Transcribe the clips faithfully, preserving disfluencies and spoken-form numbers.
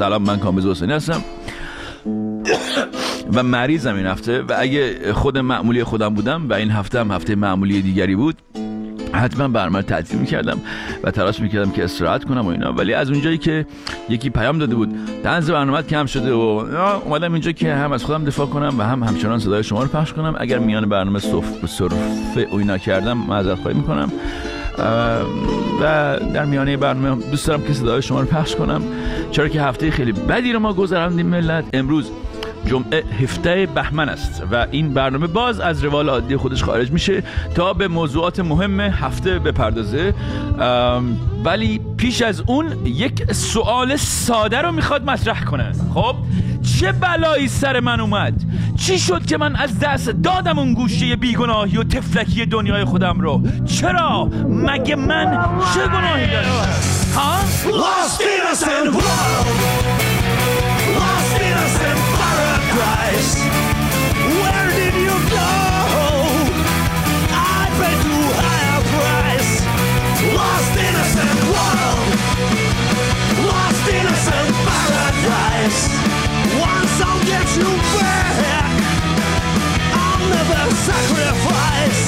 سلام، من کامبیز حسینی هستم و مریضم این هفته و اگه خود معمولی خودم بودم و این هفته هم هفته معمولی دیگری بود حتما برنامه تعطیل میکردم و تلاش میکردم که استراحت کنم و اینا، ولی از اونجایی که یکی پیام داده بود طنز برنامه کم شده و اومدم اینجا که هم از خودم دفاع کنم و هم همچنان صدای شما رو پخش کنم. اگر میان برنامه صرف صرفه و اینا کردم معذرت خواهی میکنم و در میانه برنامه دوست دارم که صدای شما رو پخش کنم، چرا که هفته خیلی بدی رو ما گذراندیم ملت. امروز جمعه هفده بهمن است و این برنامه باز از روال عادی خودش خارج میشه تا به موضوعات مهم هفته بپردازه، ولی پیش از اون یک سوال ساده رو میخواد مطرح کنه. خب چه بلایی سر من اومد؟ چی شد که من از دست دادم اون گوشه بیگناهی و تفلکی دنیای خودم رو؟ چرا؟ مگه من چه گناهی دارم؟ ها؟ Lost innocent world, lost innocent paradise. Where did you go? I paid too high a price. Lost innocent world, lost innocent paradise. Once I'll get you back, I'll never sacrifice.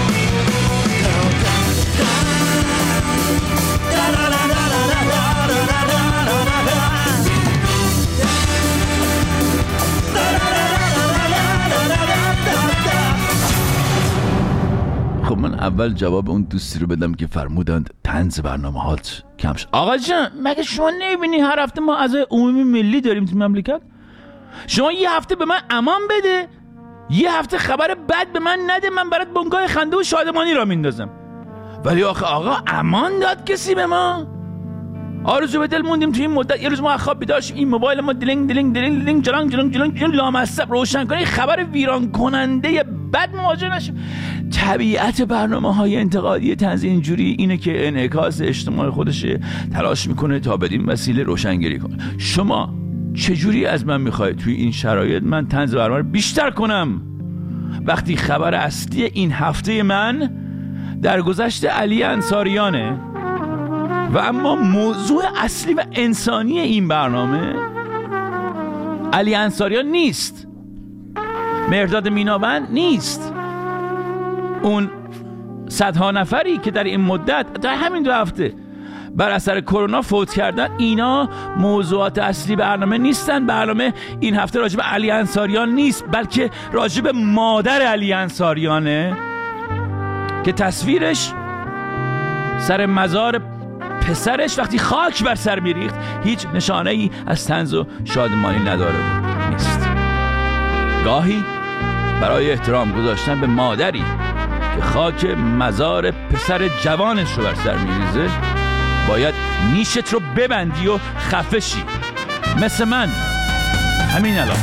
خب من اول جواب اون دوستی رو بدم که فرمودند طنز برنامه هات کم شد. آقا جان مگه شما نمیبینی هر هفته ما از عمومی ملی داریم تو مملکت؟ شما یه هفته به من امان بده، یه هفته خبر بد به من نده، من برات بنگاه خنده و شادمانی را میندازم. ولی آخه آقا امان داد کسی به ما؟ آرزو به دل موندیم تو این مدت. یه روز ما خواب بیدار شدیم این موبایل ما دلنگ دلنگ دلنگ دلنگ جلنگ جلنگ جلنگ جلنگ لامصب روشن کنه خبر ویران کننده بد مواجه نشه. طبیعت برنامه‌های انتقادی طنز اینجوری اینه که انعکاس اجتماعی خودشه، تلاش میکنه تا بدین وسیله روشنگری کنه. شما چجوری از من میخواید توی این شرایط من طنز برنامه رو بیشتر کنم وقتی خبر اصلی این هفته من درگذشت علی انصاریانه و اما موضوع اصلی و انسانی این برنامه علی انصاریان نیست، مهرداد میناوند نیست، اون صدها نفری که در این مدت در همین دو هفته بر اثر کرونا فوت کردن، اینا موضوعات اصلی برنامه نیستن. برنامه این هفته راجب علی انصاریان نیست بلکه راجب مادر علی انصاریانه که تصویرش سر مزار پسرش وقتی خاک بر سر میریخت هیچ نشانه ای از طنز و شادمانی نداره بود. نیست. گاهی برای احترام گذاشتن به مادری که خاک مزار پسر جوانش رو بر سر میریزه باید نیشت رو ببندی و خفه شی، مثل من همین الان.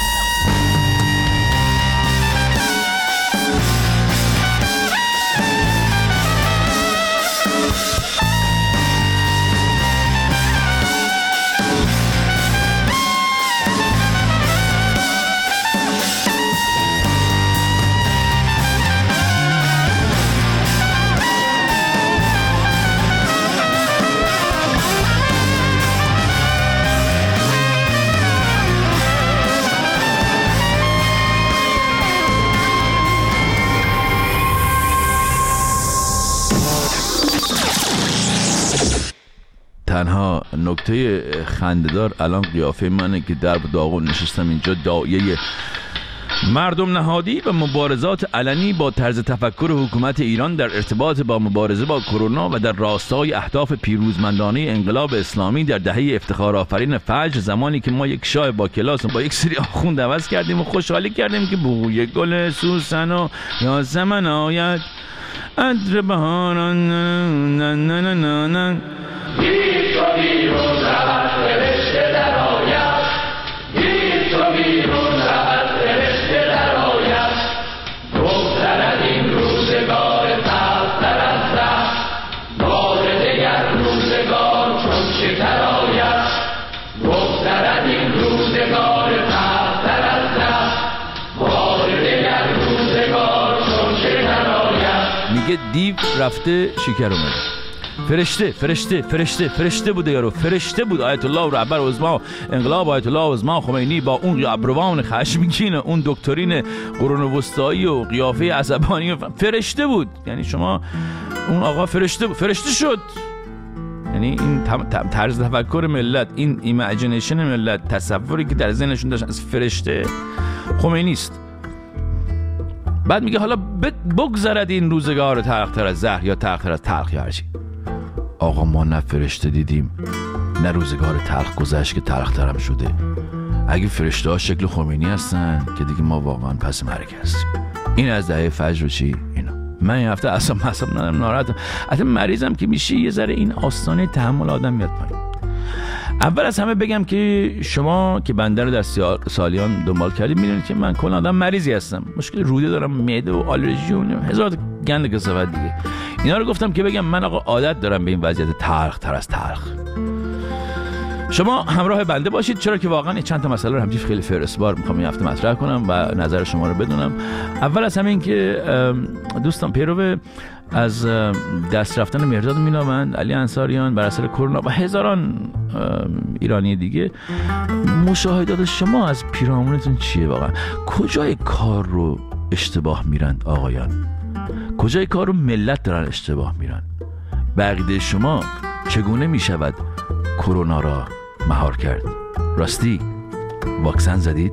تنها نکته خنده‌دار الان قیافه منه که در داغون نشستم اینجا داعیه مردم نهادی و مبارزات علنی با طرز تفکر حکومت ایران در ارتباط با مبارزه با کرونا و در راستای اهداف پیروزمندانه انقلاب اسلامی در دهه افتخار آفرین فجر، زمانی که ما یک شاه با کلاس با یک سری آخوند عوض کردیم و خوشحالی کردیم که بوی گل سوسن و یاسمن آید عطر بهاران نه نه نه نه نه گیر تو بیرون رهت فرشته در آید، گیر تو بیرون رهت فرشته در آید، بگذرد این روزگار تلختر از ره، بار دگر روزگار چون شکر آید، بگذرد این روزگار تلختر از ره، بار دگر روزگار چون شکر آید. میگه دیو رفته شکر اومده. فرشته فرشته فرشته فرشته بوده یارو، فرشته بود. آیت الله رهبر عظما انقلاب آیت الله عظما خمینی با اون ابروان خشمگین، اون دکترین قرون وسطایی و قیافه عصبانی، فرشته بود. یعنی شما اون آقا فرشته بود، فرشته شد. یعنی این طرز تفکر ملت، این ایمیجینیشن ملت، تصوری که در ذهنشون داشتن از فرشته خمینی است. بعد میگه حالا بگذرد این روزگار تلختر از زهر یا تلختر از تلخ یا هرچی. آقا ما نه فرشته دیدیم نه روزگار تلخ گذشت که تلختر هم شده. اگه فرشته ها شکل خمینی هستن که دیگه ما واقعا پس مرگ هستیم. این از دهه فجر و چی اینا. من این هفته اصلا حساب ندارم، ناراحتم. حتی مریضم که میشه یه ذره این آستانه تحمل آدم میاد پایین. اول از همه بگم که شما که بنده رو در سالیان دنبال کردید میدونید که من کلا آدم مریضی هستم. مشکل روده دارم، معده و آلرژی و هزار گند کثافت دیگه. اینا رو گفتم که بگم من آقا عادت دارم به این وضعیت تلخ تر از تلخ. شما همراه بنده باشید، چرا که واقعا این چند تا مسئله رو همینجوری خیلی فهرستوار میخوام این هفته مطرح کنم و نظر شما رو بدونم. اول از همه این که دوستان پیرو از دست رفتن مهرداد مینامند، علی انصاریان بر اثر کرونا و هزاران ایرانی دیگه، مشاهدات شما از پیرامونتون چیه؟ واقعا کجای کار رو اشتباه میرند آقایان؟ کجای کار رو ملت دارن اشتباه میرن؟ بقیده شما چگونه میشود کرونا را مهار کرد؟ راستی واکسن زدید؟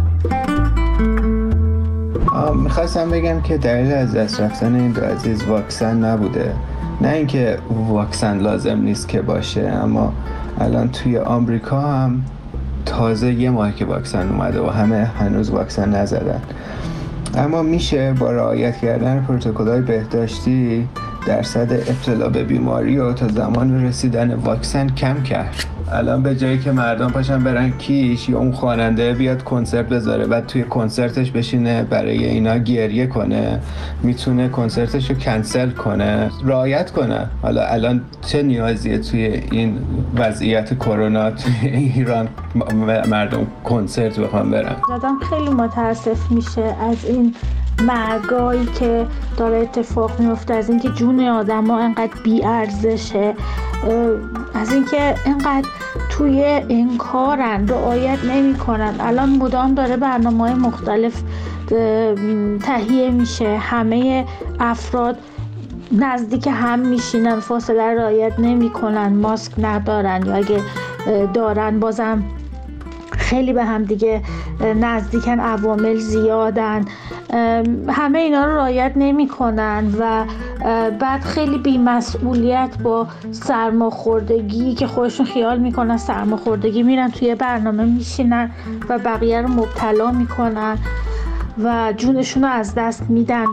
میخواستم بگم که دلیل از دست رفتن این دو عزیز واکسن نبوده، نه اینکه واکسن لازم نیست که باشه، اما الان توی آمریکا هم تازه یه ماه که واکسن اومده و همه هنوز واکسن نزدن. اما میشه با رعایت کردن پروتکل‌های بهداشتی درصد ابتلا به بیماری رو تا زمان رسیدن واکسن کم کرد. الان به جایی که مردم پاشن برن کیش یا اون خواننده بیاد کنسرت بذاره بعد توی کنسرتش بشینه برای اینا گریه کنه، میتونه کنسرتش رو کنسل کنه، رعایت کنه. حالا الان چه نیازیه توی این وضعیت کرونا توی ایران مردم کنسرت بخوام برن؟ آدم خیلی متاسف میشه از این مرگایی که داره اتفاق میفته، از اینکه جون آدم ها انقدر بی ارزشه، از اینکه انقدر توی انکارن، رعایت نمی کنن. الان مدام داره برنامه‌های مختلف تهیه میشه، همه افراد نزدیک هم میشینن، فاصله رعایت نمی کنن، ماسک ندارن یا اگه دارن بازم خیلی به هم دیگه نزدیکن، عوامل زیادن، همه اینا رو رعایت نمی کنن و بعد خیلی بی‌مسئولیت با سرماخوردگی که خودشون خیال میکنن سرماخوردگی میرن توی برنامه میشینن و بقیه رو مبتلا میکنن و جونشون رو از دست میدن.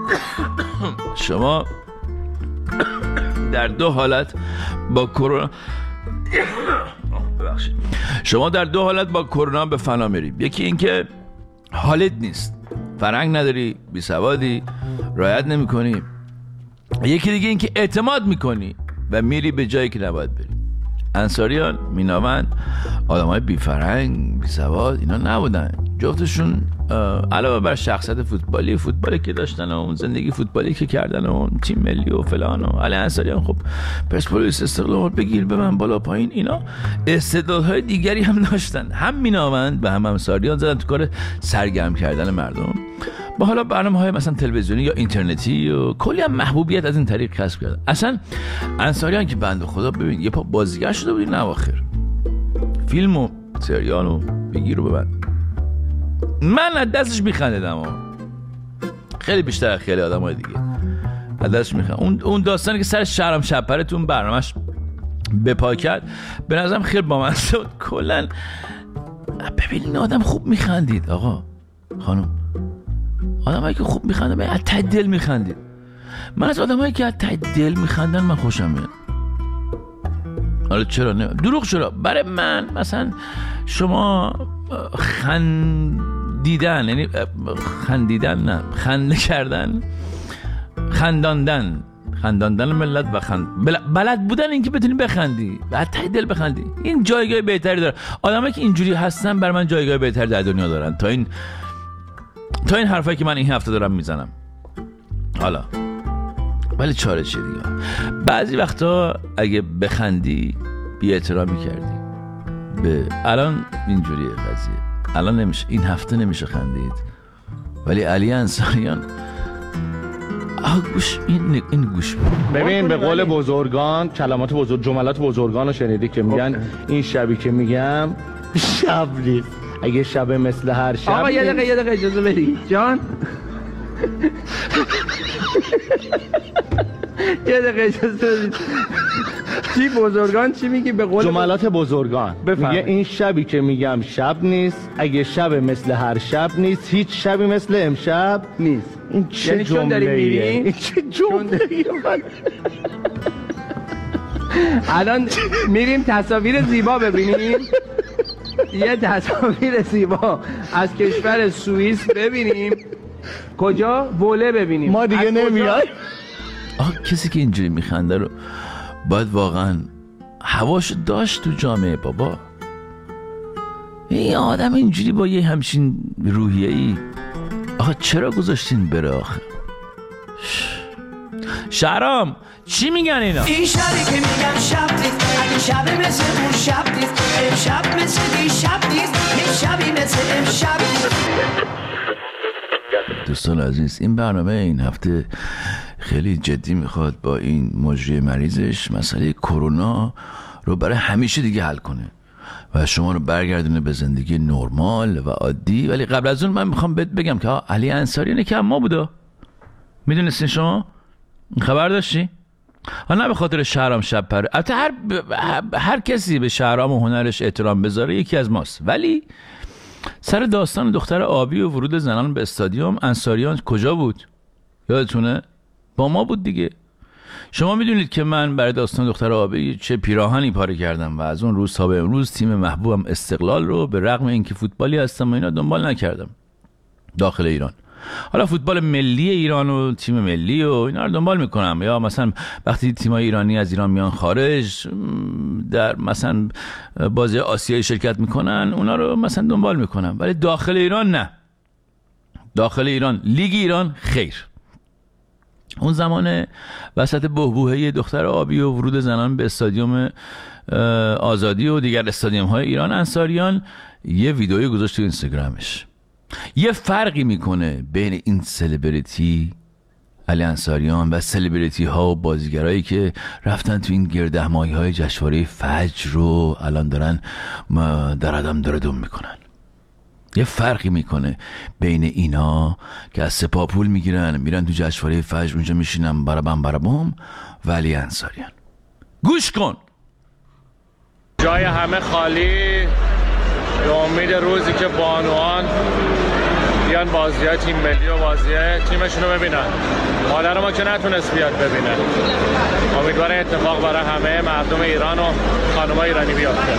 شما در دو حالت با کرونا ببخشید شما در دو حالت با کرونا به فنا میری. یکی اینکه حالت نیست، فرهنگ نداری، بی سوادی، رعایت نمی کنی. یکی دیگه اینکه اعتماد میکنی و میری به جایی که نباید بری. انصاریان، مینامند آدمای بی فرهنگ، بی سواد اینا نبودن. جفتشون علاوه بر شخصیت فوتبالی فوتبالی که داشتن و اون زندگی فوتبالی که کردن و تیم ملی و فلان و علی انصاریان خب پرسپولیس استقلال بگیر به من بالا پایین، اینا استعدادهای دیگری هم داشتن. هم مینامند و هم انصاریان زدن تو کار سرگرم کردن مردم با حالا برنامه‌های مثلا تلویزیونی یا اینترنتی و کلی هم محبوبیت از این طریق کسب کردن. اصلا انصاریان که بنده خدا ببین یه پا بازیگر شده بود این اواخر، فیلم و سریال و بگیر و ببند. من از دستش میخندیدم، خیلی بیشتر خیلی آدمای دیگه از دستش میخند. اون اون داستانی که سر شهرام شب‌پره تو اون برنامه‌اش بپا کرد به نظرم خیلی بامزه بود. کلا ببین این آدم خوب میخندید آقا خانم، آدمایی که خوب میخندن از ته دل میخندید. من از آدمایی که از ته دل میخندن من خوشم میاد. حالا چرا نه؟ دروغ چرا؟ برای من مثلا شما خندیدن، یعنی خندیدن نه خنده کردن، خنداندن خنداندن ملت و خند بلد بودن این که بتونی بخندی و از ته دل بخندی، این جایگاه بهتری داره. آدمایی که اینجوری هستن برای من جایگاه بهتری در دنیا دارن تا این تا این حرفایی که من این هفته دارم میزنم. حالا ولی چاره چیه دیگه. بعضی وقتا اگه بخندی بی احترامی کردی به الان اینجوریه قضیه. الان نمیشه، این هفته نمیشه خندید، ولی علی انصاریان آه گوش این این گوش ببین به قول بزرگان، کلمات بزرگ، جملات بزرگان رو شنیدی که میگن این شبی که میگم شب نیست، اگه شب مثل هر شب. آقا یه دقیقه یه دقیقه اجازه بدی جان. یه دقیقه اجازه بدید. چی بزرگان چی میگی به قول جملات بزرگان؟ میگه این شبی که میگم شب نیست، اگه شب مثل هر شب نیست، هیچ شبی مثل امشب نیست. این چه یعنی جمله‌ایه؟ این چه جمله‌ایه؟ الان میریم تصاویر زیبا ببینیم. یه تصاویر زیبا از کشور سوئیس ببینیم. کجا؟ وله ببینیم. ما دیگه نمیاد. آه کسی که اینجوری میخنده رو باید واقعا هواش داشت تو جامعه بابا. این آدم اینجوری با یه همچین روحیه‌ای آخه چرا گذاشتین بره آخه؟ شهرام چی میگن اینا؟ این شبی که میگم شب نیست، اگه شب مثل اون شب نیست، امشب مثل این شب نیست، یه شبی مثل امشب نیست. دوستان عزیز، این برنامه این هفته خیلی جدی میخواد با این مجری مریضش مسئله کرونا رو برای همیشه دیگه حل کنه و شما رو برگردونه به زندگی نرمال و عادی. ولی قبل از اون من میخوام بهت بگم که علی انصاریان که ما بوده، میدونستین شما؟ خبر داشتی؟ ها نه به خاطر شهرام شب پره، البته هر هر کسی به شهرام و هنرش احترام بذاره یکی از ماست، ولی سر داستان دختر آبی و ورود زنان به استادیوم انصاریان کجا بود؟ یادتونه؟ با ما بود دیگه. شما میدونید که من برای داستان دختر آبی چه پیراهنی پاره کردم و از اون روز تا به امروز تیم محبوبم استقلال رو به رغم اینکه فوتبالی هستم و اینا دنبال نکردم داخل ایران. حالا فوتبال ملی ایران و تیم ملی و اینا رو دنبال میکنم، یا مثلا وقتی تیمای ایرانی از ایران میان خارج در مثلا بازی آسیایی شرکت میکنن اونا رو مثلا دنبال میکنم، ولی داخل ایران نه. داخل ایران لیگ ایران خیر. اون زمان وسط بحبوحه دختر آبی و ورود زنان به استادیوم آزادی و دیگر استادیوم های ایران انصاریان یه ویدئویی گذاشت تو اینستاگرامش. یه فرقی میکنه بین این سلبریتی علی انصاریان و سلبریتی ها و بازیگرایی که رفتن تو این گردهمایی های جشنواره فجر رو الان دارن در عدم دردم میکنن. یه فرقی میکنه بین اینا که از سپاه پول میگیرن میرن تو جشنواره فجر اونجا میشینن برابم برابم و علی انصاریان. گوش کن. جای همه خالی به امید روزی که بانوان بیان بازی‌های تیم ملی و بازی‌های تیمشون رو ببینن. مادر ما که نتونست بیاد ببینه. امیدوارم اتفاق برای همه مردم ایران و خانم‌های ایرانی بیفته.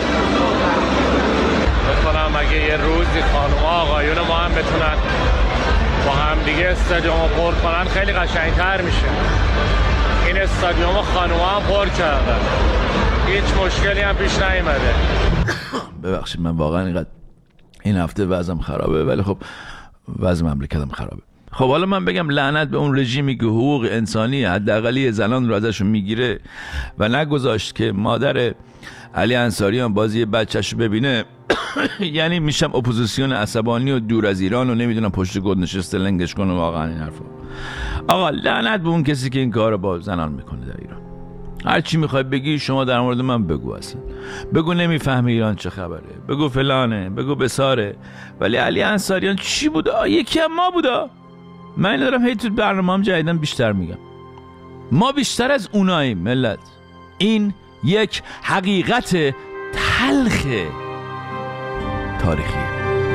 بکنم اگه یه روزی خانم‌ها آقایون ما هم بتونن با هم دیگه استادیوم رو پر کنن خیلی قشنگ‌تر میشه. این استادیوم خانم‌ها هم پر کردن. هیچ مشکلی هم پیش نیامده. ببخشید من واقعا اینقدر این هفته وضعم خرابه، ولی خب وضع مملکتم خرابه. خب حالا من بگم لعنت به اون رژیمی که حقوق انسانی حداقلی زنان رو ازشون میگیره و نگذاشت که مادر علی انصاریان بازی بچه‌ش رو ببینه. یعنی میشم اپوزیسیون عصبانی و دور از ایران و نمیدونم پشت گود نشسته لنگش کنه. واقعا این حرفا آقا لعنت به اون کسی که این کارو با زنان میکنه در ایران. هر چی میخوای بگی شما در مورد من بگو، اصلا بگو نمیفهمی ایران چه خبره، بگو فلانه، بگو بساره، ولی علی انصاریان چی بوده؟ یکی هم ما بوده. من دارم هی تو برنامه‌ام جدیدن بیشتر میگم ما بیشتر از اوناییم ملت. این یک حقیقت تلخ تاریخی.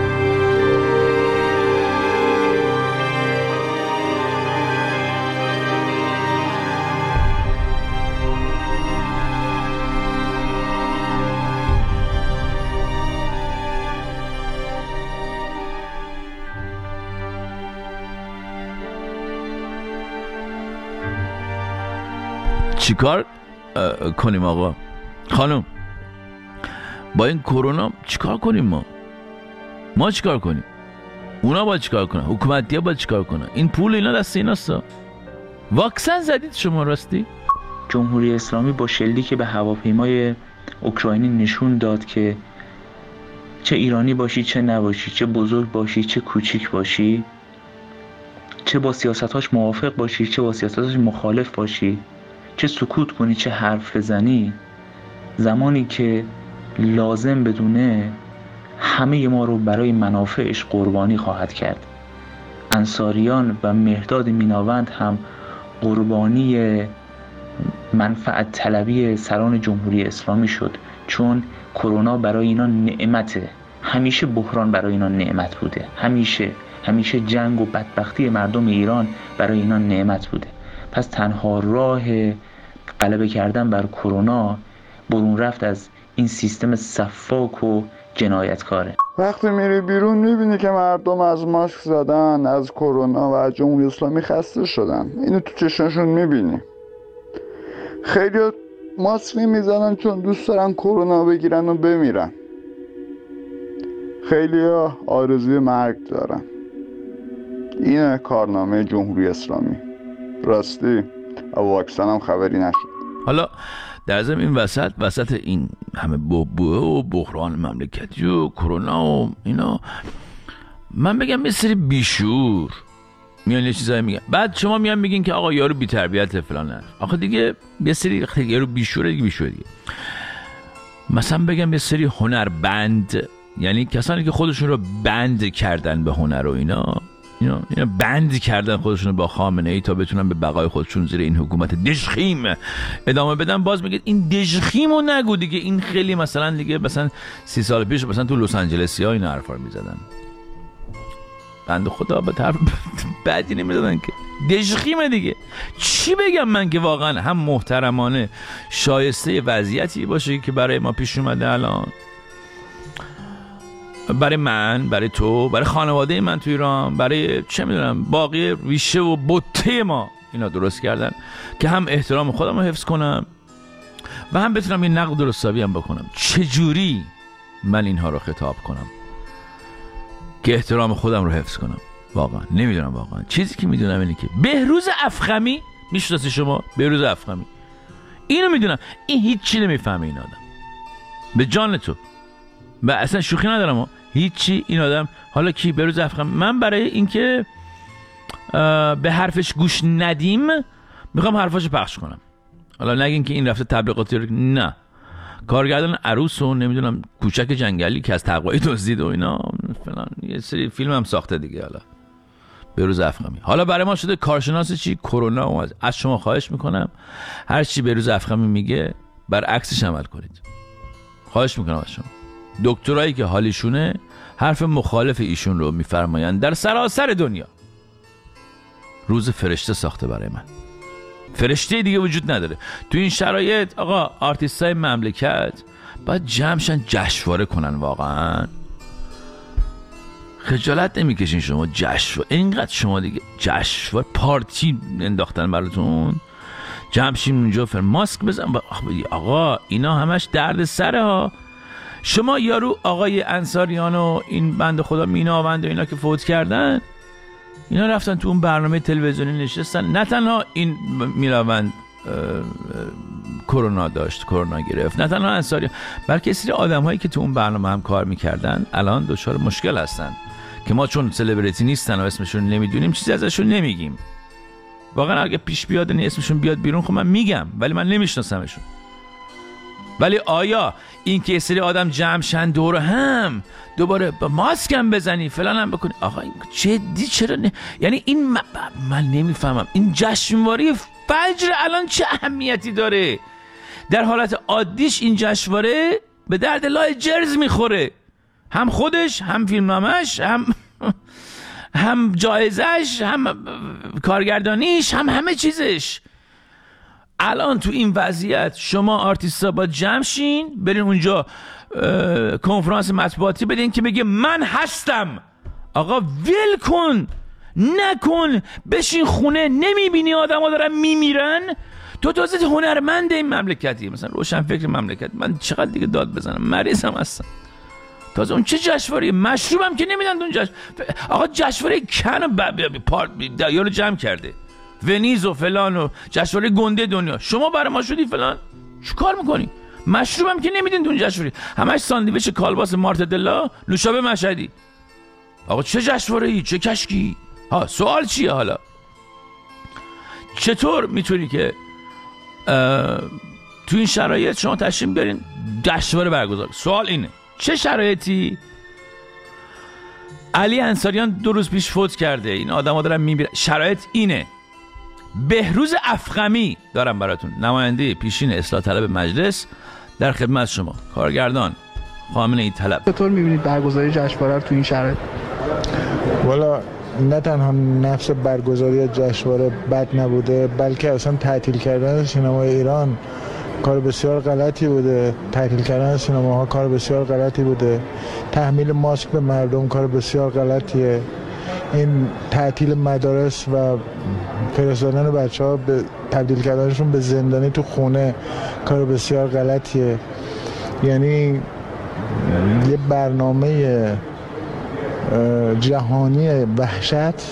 چیکار کنیم آقا خانم با این کرونا؟ چیکار کنیم ما؟ ما چیکار کنیم؟ اونا باید چیکار کنن؟ حکومتی‌ها باید چیکار کنن؟ این پول اینا دست ایناست. واکسن زدید شما راستی؟ جمهوری اسلامی با شلیک به هواپیمای اوکراینی نشون داد که چه ایرانی باشی چه نباشی، چه بزرگ باشی چه کوچیک باشی، چه با سیاستاش موافق باشی چه با سیاستاش مخالف باشی، چه سکوت کنی چه حرف بزنی، زمانی که لازم بدونه همه ما رو برای منافعش قربانی خواهد کرد. انصاریان و مهرداد میناوند هم قربانی منفعت طلبی سران جمهوری اسلامی شد، چون کرونا برای اینا نعمته. همیشه بحران برای اینا نعمت بوده، همیشه همیشه جنگ و بدبختی مردم ایران برای اینا نعمت بوده. پس تنها راه غلبه کردن بر کرونا برون رفت از این سیستم سفاک و جنایتکاره. وقتی میری بیرون میبینی که مردم از ماسک زدن، از کرونا و از جمهوری اسلامی خسته شدن. اینو تو چشمشون میبینی. خیلی ماسک نمیزنن چون دوست دارن کرونا بگیرن و بمیرن. خیلی آرزوی مرگ دارن. اینه کارنامه جمهوری اسلامی. راستی واکسن هم خبری نشد. حالا در ضمن این وسط وسط این همه بوبوه و بحران مملکتی و کرونا و اینا، من بگم یه سری بیشور میان یه چیزایی میگن، بعد شما میان میگین که آقا یارو بی تربیت فلان نه. آخه دیگه یه سری یارو بیشوره دیگه بیشوره دیگه. مثلا بگم یه سری هنربند، یعنی کسانی که خودشون رو بند کردن به هنر و اینا اینا, اینا بند کردن خودشون با خامنه ای تا بتونن به بقای خودشون زیر این حکومت دژخیم ادامه بدن. باز میگه این دژخیمو نگو دیگه، این خیلی مثلا دیگه مثلا سی سال پیش مثلا تو لس آنجلسی ها این حرفا رو میزدن، بند خدا به طرف بعدی نمیدادن که دژخیمه دیگه. چی بگم من که واقعا هم محترمانه شایسته وضعیتی باشه که برای ما پیش اومده الان، برای من، برای تو، برای خانواده من تو ایران، برای چه میدونم باقی ریشه و بوته ما اینا درست کردن که هم احترام خودم رو حفظ کنم و هم بتونم یه نقد درستابی هم بکنم. چجوری من اینها رو خطاب کنم که احترام خودم رو حفظ کنم؟ واقعا نمیدونم. واقعا چیزی که میدونم اینه که بهروز افخمی، میشناسی شما بهروز افخمی؟ اینو میدونم، این هیچی نمیفهمه این آدم، به جان تو، و اصلا شوخی ندارم هیچی. این آدم حالا کی؟ بهروز افخمی. من برای اینکه به حرفش گوش ندیم میخوام حرفاشو پخش کنم. حالا نگین که این رفته تبلیغاتی رو، نه، کارگردان عروس و نمیدونم کوچک جنگلی که از تقوایی دزدید و اینا فلان، یه سری فیلم هم ساخته دیگه. حالا بهروز افخمی حالا برای ما شده کارشناس چی؟ کرونا. از شما خواهش میکنم هر چی بهروز افخمی میگه برعکسش عمل کنید. خواهش میکنم از شما. دکترایی که حالیشونه حرف مخالف ایشون رو میفرمایند در سراسر دنیا. روز فرشته ساخته برای من، فرشته دیگه وجود نداره تو این شرایط. آقا آرتیستای مملکت باید جمعشن جشنواره کنن. واقعا خجالت نمیکشین شما؟ جشنواره اینقدر شما دیگه جشنواره پارتی انداختن براتون، جمعشین اونجا فر ماسک بزن. آقا اینا همش درد سره ها. شما یارو آقای انصاریان و این بنده خدا میناوند و اینا که فوت کردن، اینا رفتن تو اون برنامه تلویزیونی نشستن. نه تنها این میناوند کرونا داشت، کرونا گرفت، نه تنها انصاریان، بلکه سری آدم هایی که تو اون برنامه هم کار میکردن الان دچار مشکل هستن که ما چون سلبریتی نیستن و اسمشون نمیدونیم چیزی ازشون نمیگیم. واقعا اگه پیش بیاد نه اسمشون بیاد بیرون خب من میگم، ولی من نمیشناسمشون. ولی آیا این که سری آدم جمع شن دور هم دوباره با ماسک هم بزنی فلان هم بکنی؟ آقا این جدی چرا نه؟ یعنی این من, من نمیفهمم این جشنواره فجر الان چه اهمیتی داره؟ در حالت عادیش این جشنواره به درد لای جرز میخوره، هم خودش، هم فیلمنامش، هم هم جایزش، هم کارگردانیش، هم همه چیزش. الان تو این وضعیت شما آرتیستا با جمع شین برین اونجا کنفرانس مطبوعاتی بدین که بگه من هستم. آقا ول کن، نکن، بشین خونه. نمیبینی آدم ها دارن میمیرن؟ تو تازه هنرمند این مملکتی، مثلا روشن فکر مملکت. من چقدر دیگه داد بزنم؟ مریضم هستم. تازه اون چه جشنواره؟ مشروبم که نمیدن اون جشن. آقا جشنواره کن و ب... ب... پارت یارو جمع کرده ونیز و فلان و جشنواره گنده دنیا. شما برای ما شدی فلان، چی کار میکنی؟ مشروب هم که نمیدین دون جشنواره، همش ساندویچ کالباس مارتدلا، نوشابه مشهدی. آقا چه جشنواره‌ای، چه کشکی؟ ها سوال چیه حالا؟ چطور میتونی که تو این شرایط شما تشریف بیارین جشنواره برگزار؟ سوال اینه چه شرایطی؟ علی انصاریان دو روز پیش فوت کرده، این آدم‌ها دارن میمیرن. شرایط اینه. بهروز افخمی دارم براتون، نماینده پیشین اصلاح طلب مجلس، در خدمت شما، کارگردان خامنه ای طلب. چطور می‌بینید برگزاری جشنواره رو تو این شرایط؟ والا نه تنها نفس برگزاری جشنواره بد نبوده، بلکه اصلا تعطیل کردن سینمای ایران کار بسیار غلطی بوده. تعطیل کردن سینماها کار بسیار غلطی بوده. تحمیل ماسک به مردم کار بسیار غلطیه. این تعطیل مدارس و فرستادن بچه‌ها به تبدیل کردنشون به زندانی تو خونه کار بسیار غلطیه. یعنی یه برنامه جهانی وحشت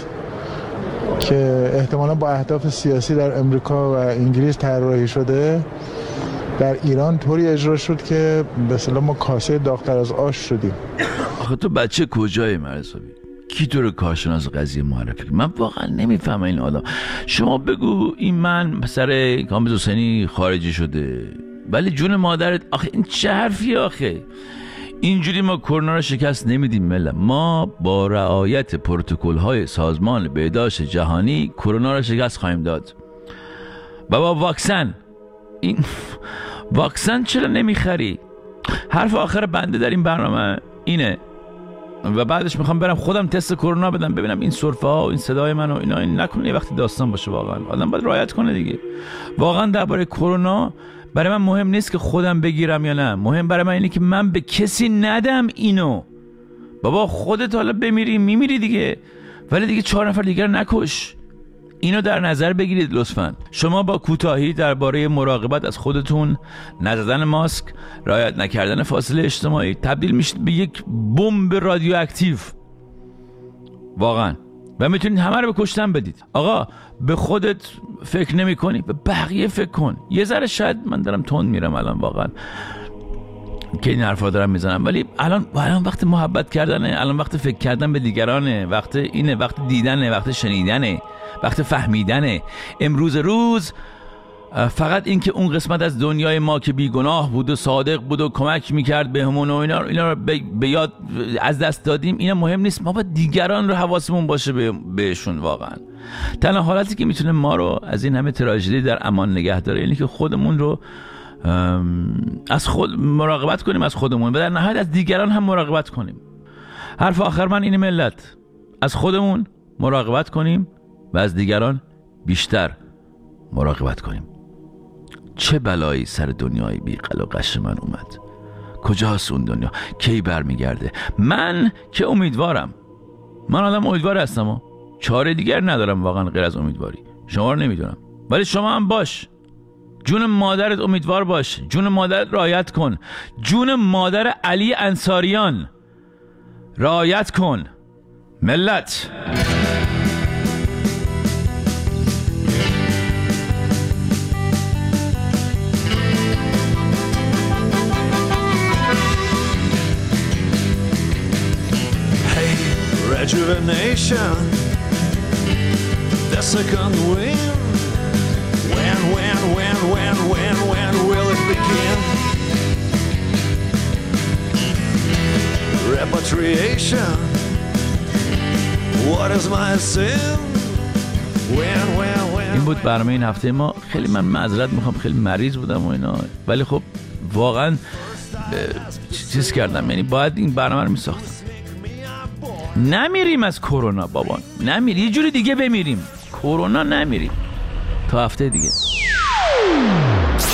که احتمالا با اهداف سیاسی در امریکا و انگلیس طراحی شده در ایران طوری اجرا شد که به اصطلاح ما کاسه داغ‌تر از آش شدیم. آخه تو بچه کجایی مرزبی؟ کی تو رو کارشناس قضیه معرفی؟ من واقعا نمیفهمم این آدم. شما بگو این من پسر کامبیز حسینی خارجی شده، ولی جون مادرت، آخه این چه حرفی آخه؟ اینجوری ما کرونا رو شکست نمیدیم ملت. ما با رعایت پروتکل‌های سازمان بهداشت جهانی کرونا رو شکست خواهیم داد. و با واکسن، این واکسن چرا نمیخری؟ حرف آخر بنده در این برنامه اینه و بعدش میخوام برم خودم تست کرونا بدم ببینم این سرفه ها و این صدای من و اینا این نکنه یه وقتی داستان باشه. واقعا آدم باید رعایت کنه دیگه. واقعا درباره کرونا برای من مهم نیست که خودم بگیرم یا نه، مهم برای من اینه که من به کسی ندم اینو. بابا خودت حالا بمیری میمیری دیگه، ولی دیگه چهار نفر دیگر نکش. اینو در نظر بگیرید لطفاً. شما با کوتاهی درباره مراقبت از خودتون، نزدن ماسک، رعایت نکردن فاصله اجتماعی، تبدیل میشید به یک بمب رادیواکتیو واقعا، و میتونید همه رو به کشتن بدید. آقا به خودت فکر نمی کنی، به بقیه فکر کن. یه ذره شاید من دارم تند میرم الان واقعا که این حرفا دارم میزنم، ولی الان الان وقت محبت کردنه، الان وقت فکر کردن به دیگرانه، وقت اینه، وقت دیدنه، وقت شنیدنه، وقت فهمیدنه. امروز روز فقط این که اون قسمت از دنیای ما که بیگناه بود و صادق بود و کمک میکرد بهمون و اینا اینا رو به یاد از دست دادیم، اینا مهم نیست. ما باید دیگران رو حواسمون باشه بهشون. واقعا تنها حالتی که میتونه ما رو از این همه تراژدی در امان نگه داره اینه که خودمون رو از خود مراقبت کنیم، از خودمون و در نهایت از دیگران هم مراقبت کنیم. حرف آخر من اینه ملت، از خودمون مراقبت کنیم و از دیگران بیشتر مراقبت کنیم. چه بلایی سر دنیای بی قل و قش من اومد؟ کجاست اون دنیا؟ کی برمیگرده؟ من که امیدوارم، من آدم امیدوار هستم و چاره دیگر ندارم واقعا غیر از امیدواری. شما رو نمیدونم، ولی شما هم باش. جون مادرت امیدوار باش، جون مادرت رعایت کن، جون مادر علی انصاریان رعایت کن ملت. Rejuvenation, the second wind. When, when, when, when, when, when will it begin? Repatriation, what is my sin? When, when, when. این بود برنامه این هفته ما. خیلی من معذرت میخوام، خیلی مریض بودم و اینا، ولی خب واقعا چیز کردم، یعنی باید این برنامه رو میساختم. نمیریم از کرونا بابا، نمیریم، یه جوری دیگه بمیریم. کرونا نمیریم. تا هفته دیگه.